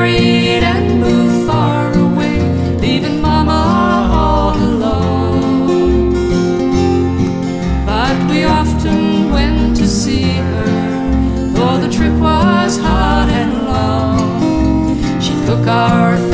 married and moved far away, leaving Mama all alone. But we often went to see her, though the trip was hard and long. She'd cook our